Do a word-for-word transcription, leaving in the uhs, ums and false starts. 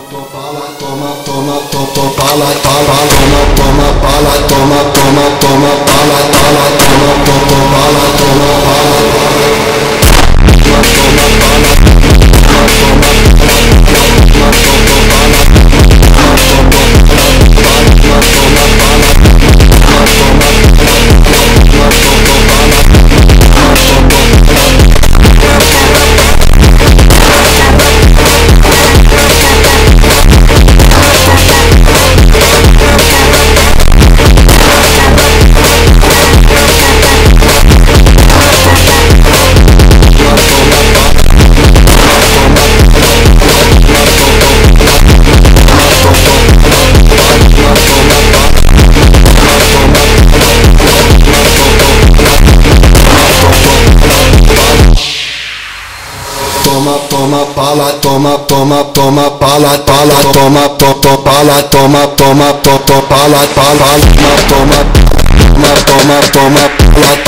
Pala, toma, toma, toma, pala, pala, toma, toma, pala, toma, toma, toma, pala, pala, toma, toma, pala, toma, pala, toma, pala, toma, toma, toma, pala, pala, toma, toma, pala, toma, toma, toma, pala, pala, toma, toma, toma, toma, pala,